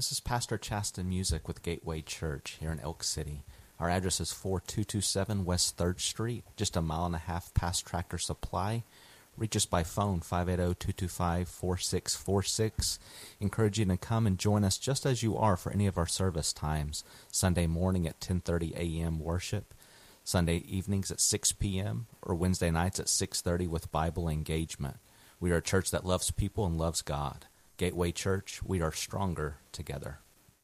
This is Pastor Chasten Music with Gateway Church here in Elk City. Our address is 4227 West 3rd Street, just a mile and a half past Tractor Supply. Reach us by phone, 580-225-4646. Encourage you to come and join us just as you are for any of our service times. Sunday morning at 10:30 a.m. worship, Sunday evenings at 6 p.m., or Wednesday nights at 6:30 with Bible engagement. We are a church that loves people and loves God. Gateway Church, we are stronger together.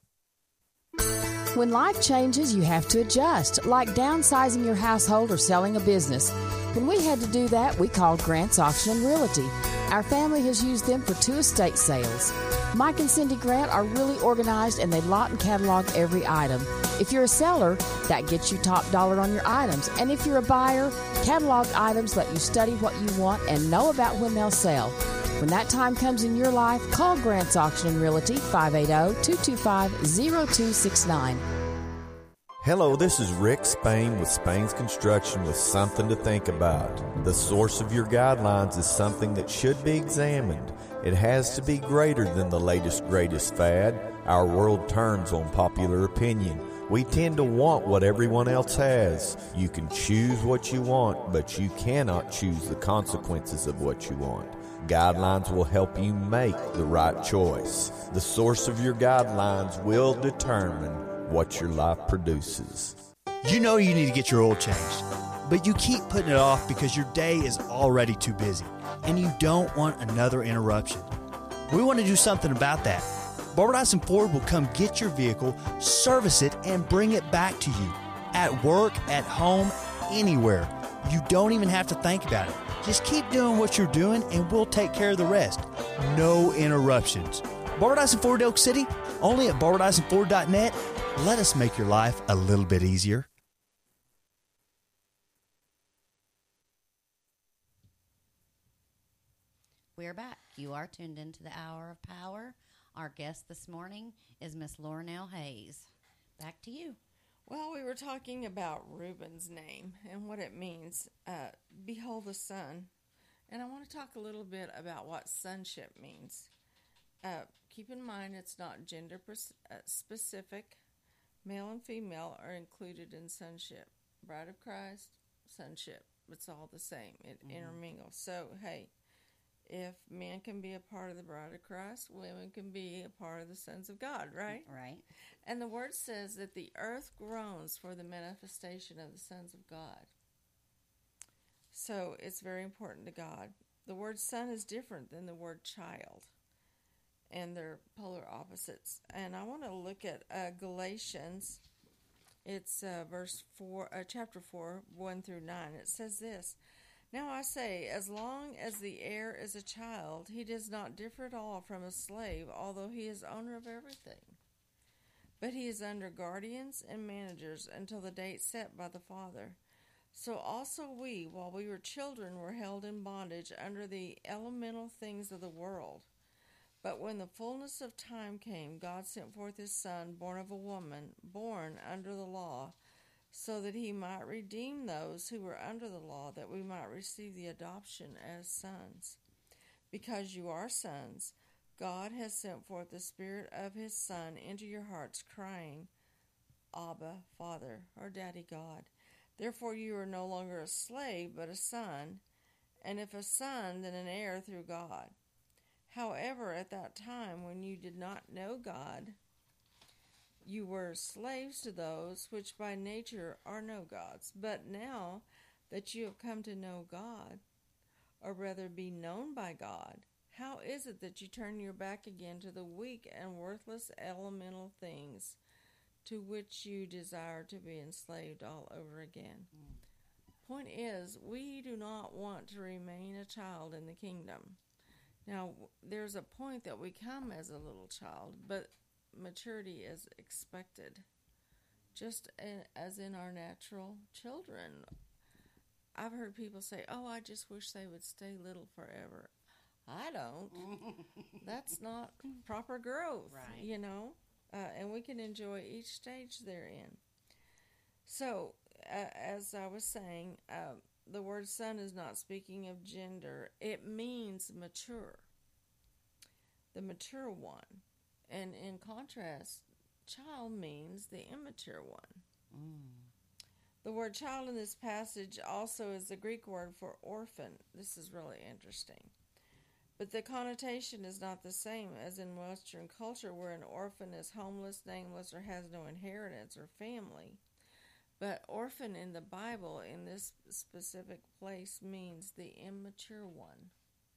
When life changes, you have to adjust, like downsizing your household or selling a business. When we had to do that, we called Grant's Auction and Realty. Our family has used them for 2 estate sales. Mike and Cindy Grant are really organized, and they lot and catalog every item. If you're a seller, that gets you top dollar on your items. And if you're a buyer, catalog items let you study what you want and know about when they'll sell. When that time comes in your life, call Grant's Auction and Realty, 580-225-0269. Hello, this is Rick Spain with Spain's Construction with something to think about. The source of your guidelines is something that should be examined. It has to be greater than the latest, greatest fad. Our world turns on popular opinion. We tend to want what everyone else has. You can choose what you want, but you cannot choose the consequences of what you want. Guidelines will help you make the right choice. The source of your guidelines will determine what your life produces. You know you need to get your oil changed, but you keep putting it off because your day is already too busy, and you don't want another interruption. We want to do something about that. Barbara-Dyson Ford will come get your vehicle, service it, and bring it back to you. At work, at home, anywhere. You don't even have to think about it. Just keep doing what you're doing, and we'll take care of the rest. No interruptions. Barbara-Dyson Ford Elk City, only at barbara-dysonford.net. Let us make your life a little bit easier. We're back. You are tuned into the Hour of Power. Our guest this morning is Miss Laurenell Hayes. Back to you. Well, we were talking about Reuben's name and what it means. Behold the sun. And I want to talk a little bit about what sonship means. Keep in mind it's not gender specific. Male and female are included in sonship. Bride of Christ, sonship. It's all the same. It intermingles. So, hey, if men can be a part of the bride of Christ, women can be a part of the sons of God, right? Right. And the word says that the earth groans for the manifestation of the sons of God. So it's very important to God. The word son is different than the word child, and they're polar opposites. And I want to look at Galatians. It's chapter 4, 1 through 9. It says this: Now I say, as long as the heir is a child, he does not differ at all from a slave, although he is owner of everything. But he is under guardians and managers until the date set by the Father. So also we, while we were children, were held in bondage under the elemental things of the world. But when the fullness of time came, God sent forth his Son, born of a woman, born under the law, so that he might redeem those who were under the law, that we might receive the adoption as sons. Because you are sons, God has sent forth the Spirit of his Son into your hearts, crying, Abba, Father, or Daddy God. Therefore you are no longer a slave, but a son, and if a son, then an heir through God. However, at that time, when you did not know God, you were slaves to those which by nature are no gods. But now that you have come to know God, or rather be known by God, how is it that you turn your back again to the weak and worthless elemental things to which you desire to be enslaved all over again? Point is, we do not want to remain a child in the kingdom. Now, there's a point that we come as a little child, but maturity is expected, just as in our natural children. I've heard people say, I just wish they would stay little forever. I don't. That's not proper growth, right. And we can enjoy each stage they're in. So, as I was saying, the word son is not speaking of gender. It means mature. The mature one. And in contrast, child means the immature one. The word child in this passage also is the Greek word for orphan. This is really interesting. But the connotation is not the same as in Western culture, where an orphan is homeless, nameless, or has no inheritance or family. But orphan in the Bible, in this specific place, means the immature one.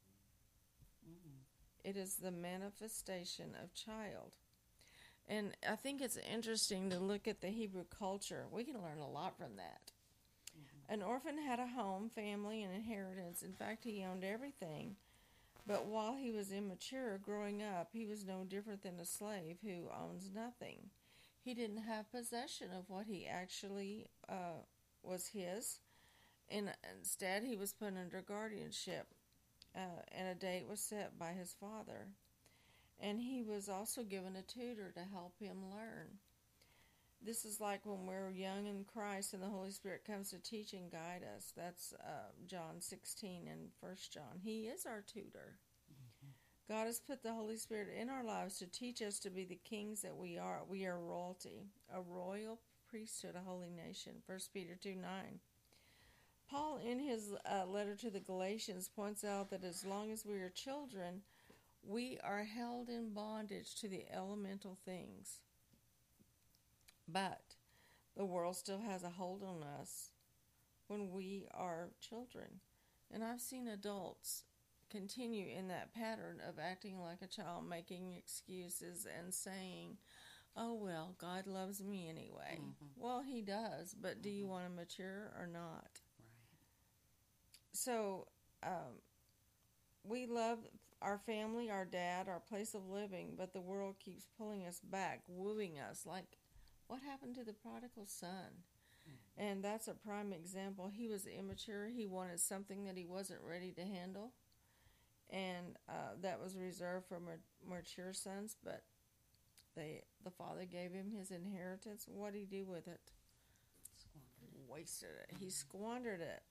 It is the manifestation of child. And I think it's interesting to look at the Hebrew culture. We can learn a lot from that. An orphan had a home, family, and inheritance. In fact, he owned everything. But while he was immature, growing up, he was no different than a slave who owns nothing. He didn't have possession of what he actually was his. And instead, he was put under guardianship. And a date was set by his father. And he was also given a tutor to help him learn. This is like when we're young in Christ and the Holy Spirit comes to teach and guide us. That's John 16 and 1 John. He is our tutor. God has put the Holy Spirit in our lives to teach us to be the kings that we are. We are royalty, a royal priesthood, a holy nation. 1 Peter 2:9. Paul, in his letter to the Galatians, points out that as long as we are children, we are held in bondage to the elemental things. But the world still has a hold on us when we are children. And I've seen adults continue in that pattern of acting like a child, making excuses and saying, oh, well, God loves me anyway. Well, he does, but do you want to mature or not? So we love our family, our dad, our place of living, but the world keeps pulling us back, wooing us, like what happened to the prodigal son? And that's a prime example. He was immature. He wanted something that he wasn't ready to handle, and that was reserved for mature sons, but the father gave him his inheritance. What did he do with it? Wasted it. He squandered it.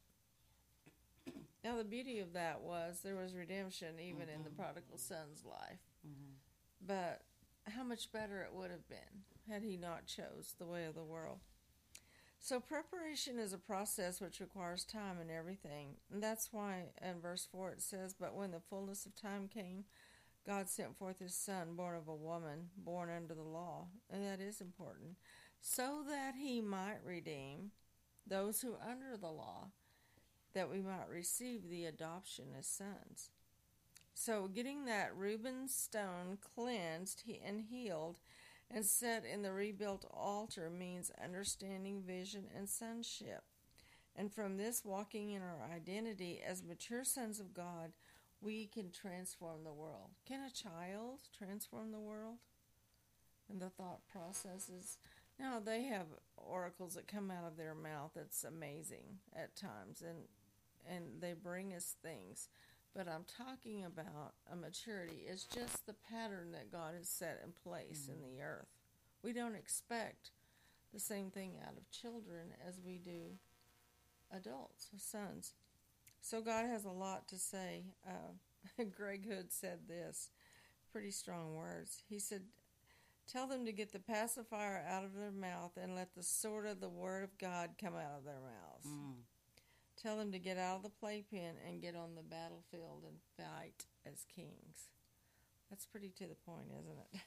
Now, the beauty of that was there was redemption even in the prodigal son's life. But how much better it would have been had he not chose the way of the world. So preparation is a process which requires time and everything. And that's why in verse 4 it says, but when the fullness of time came, God sent forth his son, born of a woman, born under the law. And that is important. So that he might redeem those who are under the law, that we might receive the adoption as sons. So getting that Reuben stone cleansed and healed and set in the rebuilt altar means understanding vision and sonship. And from this, walking in our identity as mature sons of God, we can transform the world. Can a child transform the world? And the thought processes. Now, they have oracles that come out of their mouth that's amazing at times, and they bring us things. But I'm talking about a maturity. It's just the pattern that God has set in place in the earth. We don't expect the same thing out of children as we do adults, sons. So God has a lot to say. Greg Hood said this, pretty strong words. He said, tell them to get the pacifier out of their mouth and let the sword of the word of God come out of their mouths. Tell them to get out of the playpen and get on the battlefield and fight as kings. That's pretty to the point, isn't it?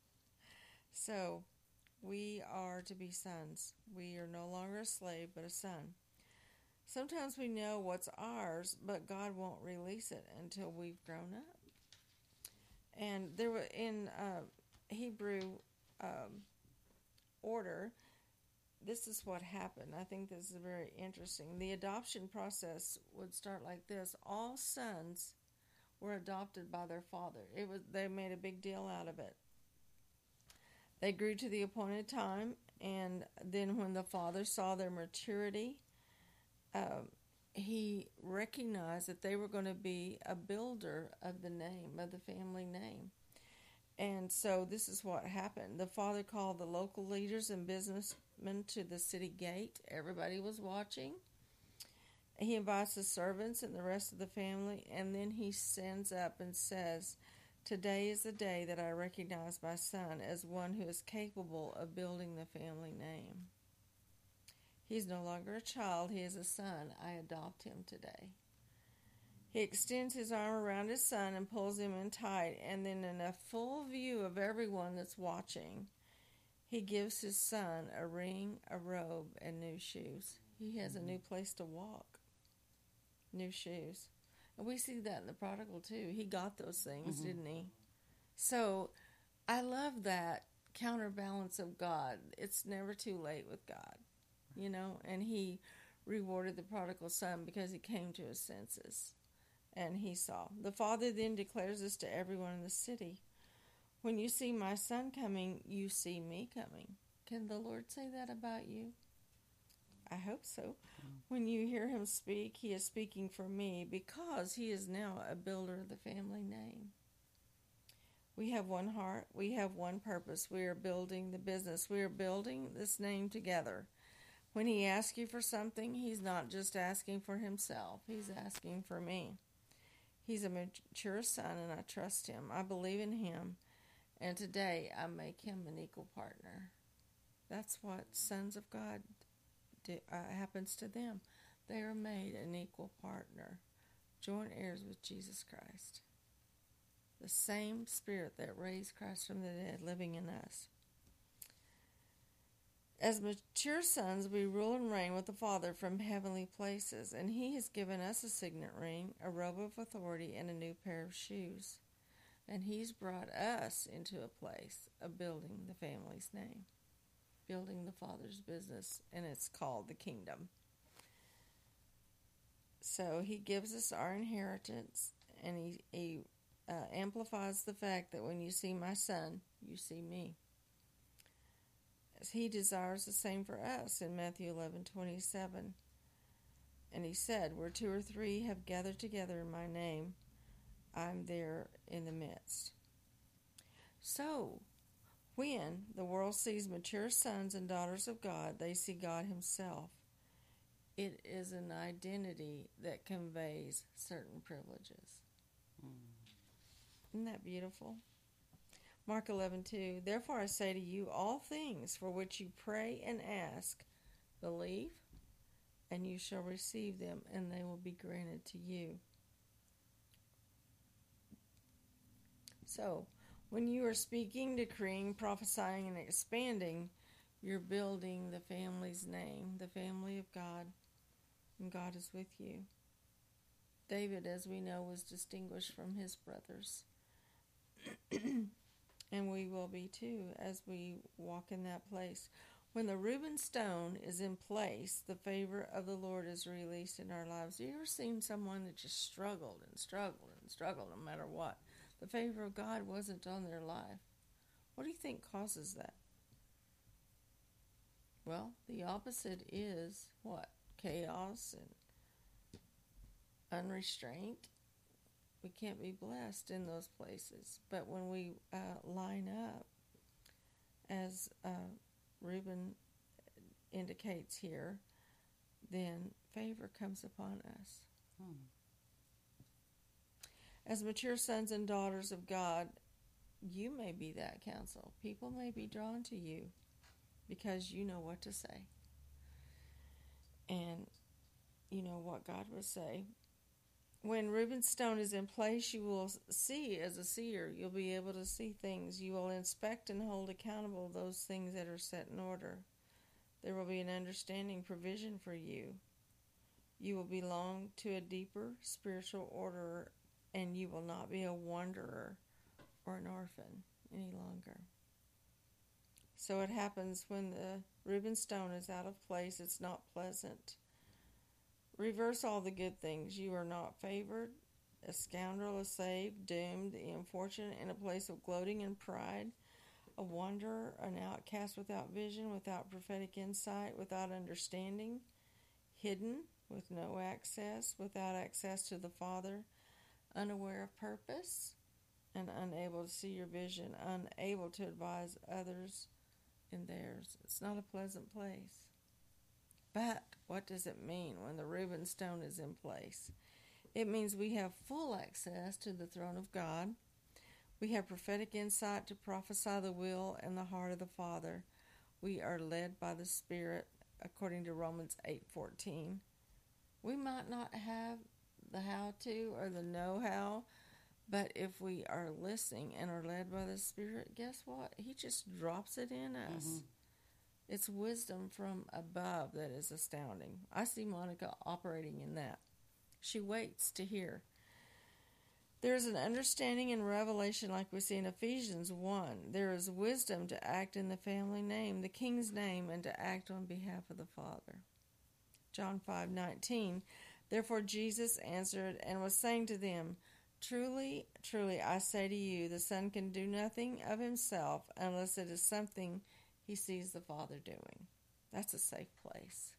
So, we are to be sons. We are no longer a slave, but a son. Sometimes we know what's ours, but God won't release it until we've grown up. And there were in Hebrew order, this is what happened. I think this is very interesting. The adoption process would start like this. All sons were adopted by their father. They made a big deal out of it. They grew to the appointed time, and then when the father saw their maturity, he recognized that they were going to be a builder of the name, of the family name. And so this is what happened. The father called the local leaders and businessmen to the city gate. Everybody was watching. He invites the servants and the rest of the family, and then he stands up and says, Today is the day that I recognize my son as one who is capable of building the family name. He's no longer a child, he is a son. I adopt him today. He extends his arm around his son and pulls him in tight, and then in a full view of everyone that's watching, he gives his son a ring, a robe, and new shoes. He has a new place to walk, new shoes. And we see that in the prodigal too. He got those things, didn't he? So I love that counterbalance of God. It's never too late with God, you know, and he rewarded the prodigal son because he came to his senses and he saw. The father then declares this to everyone in the city. When you see my son coming, you see me coming. Can the Lord say that about you? I hope so. When you hear him speak, he is speaking for me because he is now a builder of the family name. We have one heart. We have one purpose. We are building the business. We are building this name together. When he asks you for something, he's not just asking for himself. He's asking for me. He's a mature son, and I trust him. I believe in him, and today I make him an equal partner. That's what sons of God happens to them. They are made an equal partner, joint heirs with Jesus Christ. The same Spirit that raised Christ from the dead living in us. As mature sons, we rule and reign with the Father from heavenly places, and he has given us a signet ring, a robe of authority, and a new pair of shoes. And he's brought us into a place of building the family's name, building the Father's business, and it's called the kingdom. So he gives us our inheritance, and he amplifies the fact that when you see my son, you see me. He desires the same for us in Matthew 11:27. And he said, where 2 or 3 have gathered together in my name, I'm there in the midst. So, when the world sees mature sons and daughters of God, they see God himself. It is an identity that conveys certain privileges. Isn't that beautiful? Mark 11:2, therefore I say to you, all things for which you pray and ask, believe, and you shall receive them, and they will be granted to you. So, when you are speaking, decreeing, prophesying, and expanding, you're building the family's name, the family of God, and God is with you. David, as we know, was distinguished from his brothers. And we will be too as we walk in that place. When the Reuben stone is in place, the favor of the Lord is released in our lives. You ever seen someone that just struggled and struggled and struggled no matter what? The favor of God wasn't on their life. What do you think causes that? Well, the opposite is what? Chaos and unrestraint. We can't be blessed in those places. But when we line up, as Reuben indicates here, then favor comes upon us. As mature sons and daughters of God, you may be that counsel. People may be drawn to you because you know what to say. And you know what God will say. When Reuben's stone is in place, you will see as a seer. You'll be able to see things. You will inspect and hold accountable those things that are set in order. There will be an understanding provision for you. You will belong to a deeper spiritual order, and you will not be a wanderer or an orphan any longer. So it happens when the Reuben stone is out of place. It's not pleasant. Reverse all the good things. You are not favored, a scoundrel, a slave, doomed, the unfortunate, in a place of gloating and pride, a wanderer, an outcast without vision, without prophetic insight, without understanding, hidden, with no access, without access to the Father, unaware of purpose, and unable to see your vision, unable to advise others in theirs. It's not a pleasant place. But what does it mean when the Reuben stone is in place? It means we have full access to the throne of God. We have prophetic insight to prophesy the will and the heart of the Father. We are led by the Spirit, according to Romans 8:14. We might not have the how-to or the know-how, but if we are listening and are led by the Spirit, guess what? He just drops it in us. Mm-hmm. It's wisdom from above that is astounding. I see Monica operating in that. She waits to hear. There is an understanding and revelation like we see in Ephesians 1. There is wisdom to act in the family name, the King's name, and to act on behalf of the Father. John 5:19. Therefore Jesus answered and was saying to them, Truly, truly, I say to you, the Son can do nothing of himself unless it is something he sees the Father doing. That's a safe place.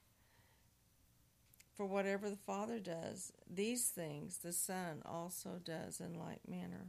For whatever the Father does, these things the Son also does in like manner.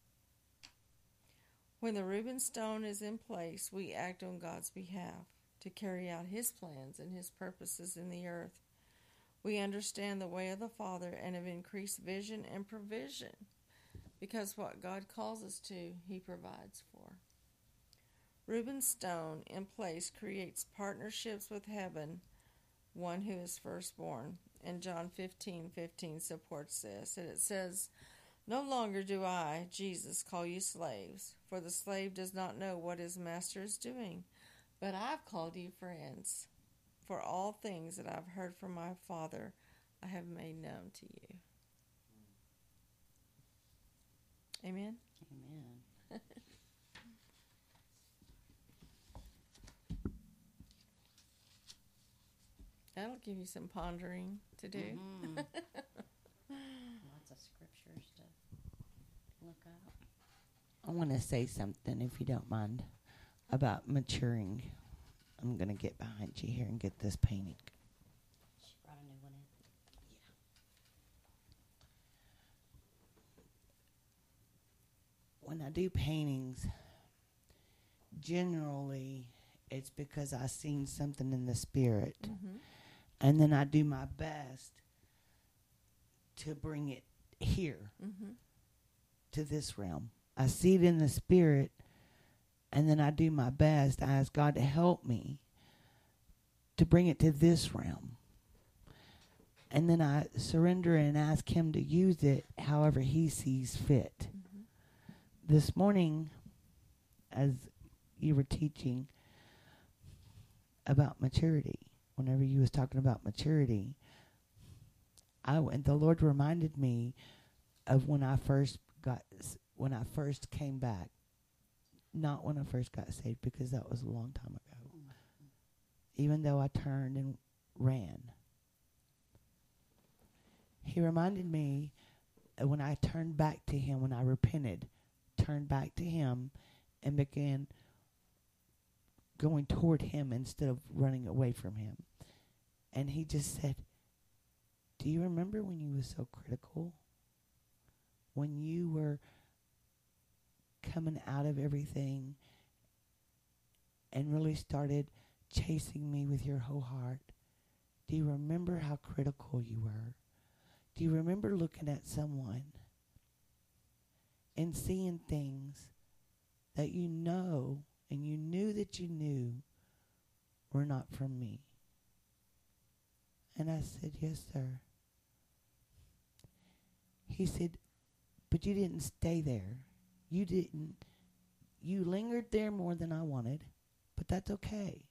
When the Reuben stone is in place, we act on God's behalf to carry out his plans and his purposes in the earth. We understand the way of the Father and have increased vision and provision, because what God calls us to, he provides for. Reuben's stone in place creates partnerships with heaven, one who is firstborn. And John 15:15 supports this. And it says, No longer do I, Jesus, call you slaves, for the slave does not know what his master is doing. But I've called you friends, for all things that I've heard from my Father I have made known to you. Amen? Amen. That'll give you some pondering to do. Mm-hmm. Lots of scriptures to look up. I want to say something, if you don't mind, about maturing. I'm going to get behind you here and get this painting. She brought a new one in. When I do paintings, generally it's because I've seen something in the spirit. Mm-hmm. And then I do my best to bring it here, mm-hmm. to this realm. I see it in the spirit, and then I do my best. I ask God to help me to bring it to this realm. And then I surrender and ask him to use it however he sees fit. Mm-hmm. This morning, as you were teaching about maturity, whenever you was talking about maturity, the Lord reminded me of when I first came back. Not when I first got saved, because that was a long time ago. Mm-hmm. Even though I turned and ran. He reminded me when I turned back to him, when I repented, turned back to him, and began going toward him instead of running away from him. And he just said, do you remember when you were so critical? When you were coming out of everything and really started chasing me with your whole heart? Do you remember how critical you were? Do you remember looking at someone and seeing things that you know and you knew that you knew were not from me? And I said, yes, sir. He said, but you didn't stay there. You lingered there more than I wanted, but that's okay.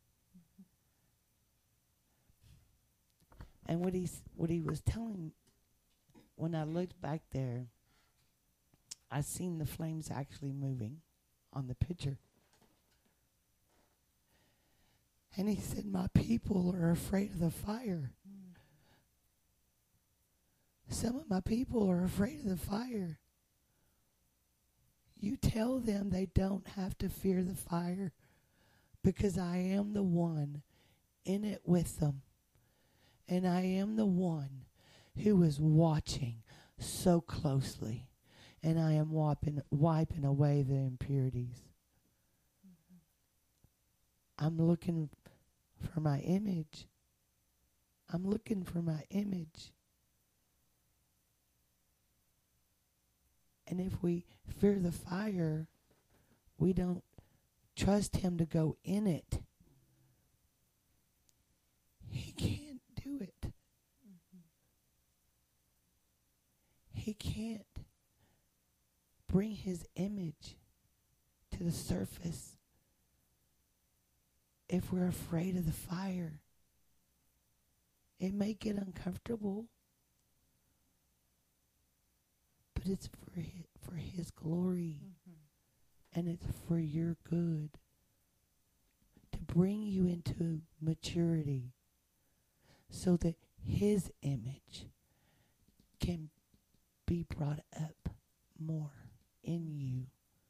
And what he was telling, when I looked back there, I seen the flames actually moving on the picture. And he said, my people are afraid of the fire. Some of my people are afraid of the fire. You tell them they don't have to fear the fire, because I am the one in it with them. And I am the one who is watching so closely. And I am wiping away the impurities. Mm-hmm. I'm looking for my image. I'm looking for my image. And if we fear the fire, we don't trust him to go in it. He can't do it. He can't bring his image to the surface if we're afraid of the fire. It may get uncomfortable, but it's for his glory, and it's for your good, to bring you into maturity so that his image can be brought up more in you.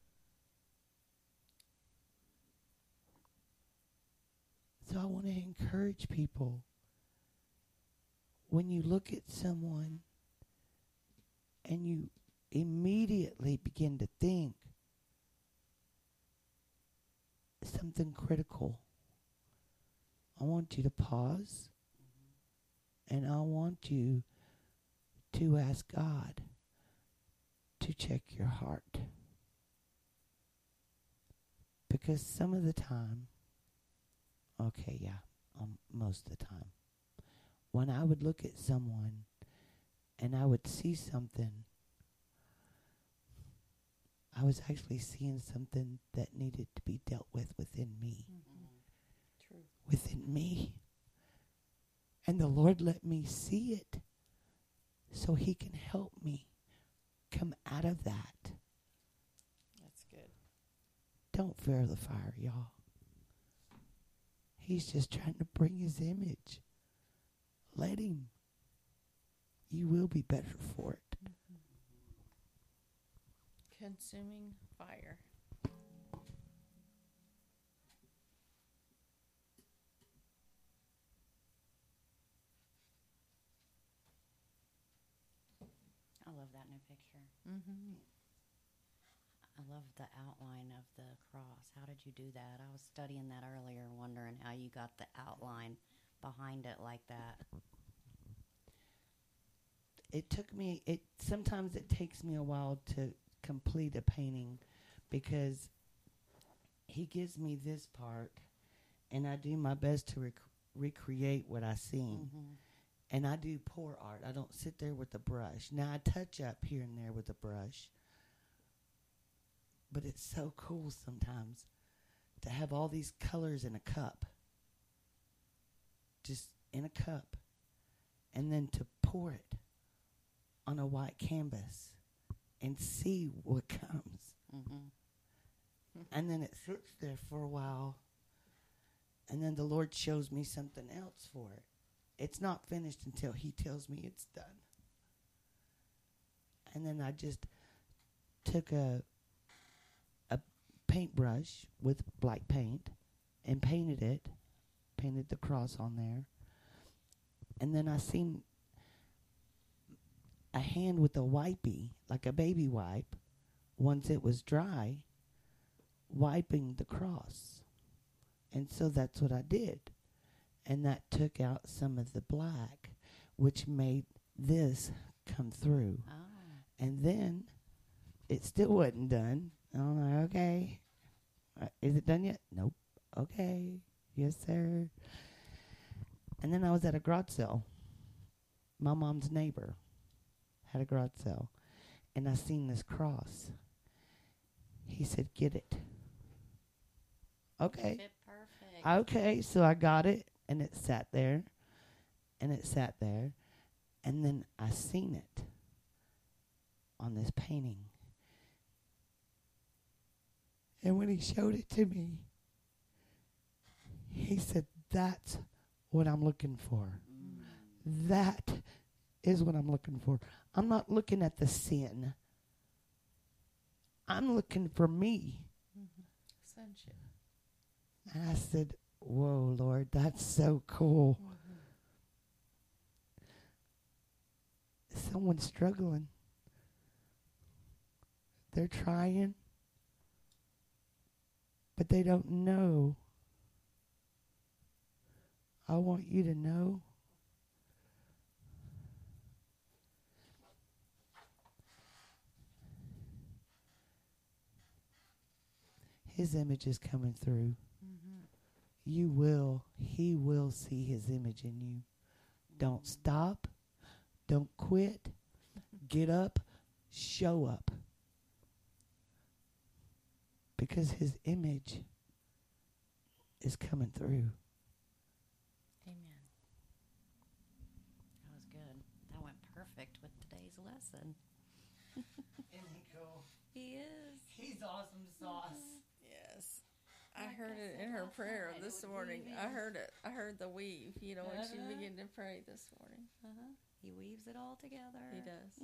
So I want to encourage people, when you look at someone and you immediately begin to think something critical, I want you to pause, and I want you to ask God to check your heart. Because some of the time, most of the time, when I would look at someone and I would see something, I was actually seeing something that needed to be dealt with within me. True. Within me. And the Lord let me see it so he can help me come out of that. That's good. Don't fear the fire, y'all. He's just trying to bring his image. Let him. You will be better for it. Consuming fire. I love that new picture. Mm-hmm. I love the outline of the cross. How did you do that? I was studying that earlier, wondering how you got the outline behind it like that. It took me, sometimes it takes me a while to complete a painting, because he gives me this part and I do my best to recreate what I seen. Mm-hmm. And I do pour art. I don't sit there with a brush. Now I touch up here and there with a brush, but it's so cool sometimes to have all these colors in a cup, just in a cup, and then to pour it on a white canvas and see what comes. Mm-hmm. And then it sits there for a while, and then the Lord shows me something else for it. It's not finished until he tells me it's done. And then I just took a paintbrush with black paint and painted the cross on there. And then I seen a hand with a wipey, like a baby wipe, once it was dry, wiping the cross. And so that's what I did. And that took out some of the black, which made this come through. Oh. And then it still wasn't done. I'm like, okay. Is it done yet? Nope. Okay. Yes, sir. And then I was at a garage sale. My mom's neighbor had a garage sale. And I seen this cross. He said, get it. Okay. Fit perfect. Okay, so I got it, and it sat there, and it sat there, and then I seen it on this painting. And when he showed it to me, he said, that's what I'm looking for. That is what I'm looking for. I'm not looking at the sin. I'm looking for me. Sonship. And I said, whoa, Lord, that's so cool. Someone's struggling. They're trying, but they don't know. I want you to know. His image is coming through. He will see His image in you. Don't stop. Don't quit. Get up. Show up. Because His image is coming through. Amen. That was good. That went perfect with today's lesson. Isn't he cool? He is. He's awesome sauce. Yes. I heard it in her prayer this morning. I heard it. I heard the weave, when she began to pray this morning. He weaves it all together. He does.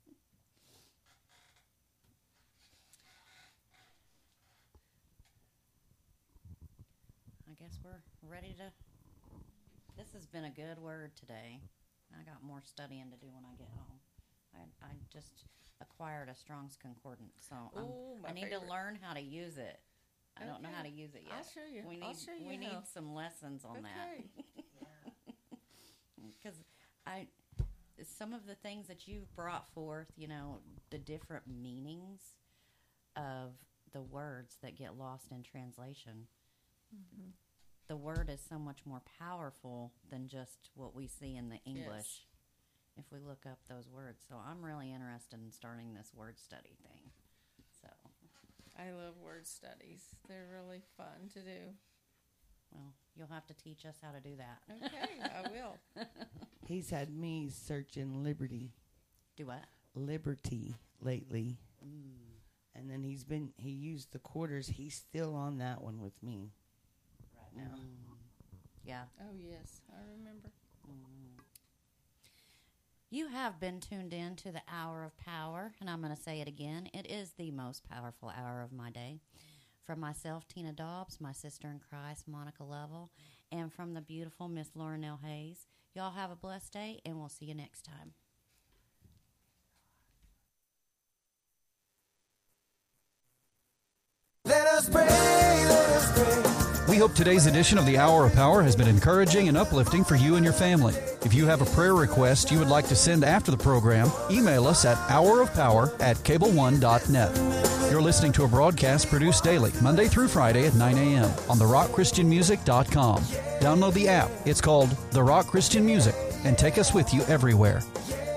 I guess we're ready to. This has been a good word today. I got more studying to do when I get home. I just acquired a Strong's Concordance, so I need to learn how to use it. I don't know how to use it yet. I'll show you. We need some lessons on that. Because some of the things that you've brought forth, the different meanings of the words that get lost in translation. Mm-hmm. The word is so much more powerful than just what we see in the English if we look up those words. So I'm really interested in starting this word study thing. So I love word studies. They're really fun to do. Well, you'll have to teach us how to do that. Okay, I will. He's had me searching liberty. Do what? Liberty lately. And then he used the quarters. He's still on that one with me right now. Yeah. Oh, yes. I remember. You have been tuned in to the Hour of Power, and I'm going to say it again. It is the most powerful hour of my day. From myself, Tina Dobbs, my sister in Christ, Monica Lovell, and from the beautiful Miss Lauren L. Hayes. Y'all have a blessed day, and we'll see you next time. Let us pray, let us pray. We hope today's edition of the Hour of Power has been encouraging and uplifting for you and your family. If you have a prayer request you would like to send after the program, email us at hourofpower@cableone.net. You're listening to a broadcast produced daily, Monday through Friday at 9 a.m. on therockchristianmusic.com. Download the app. It's called The Rock Christian Music, and take us with you everywhere.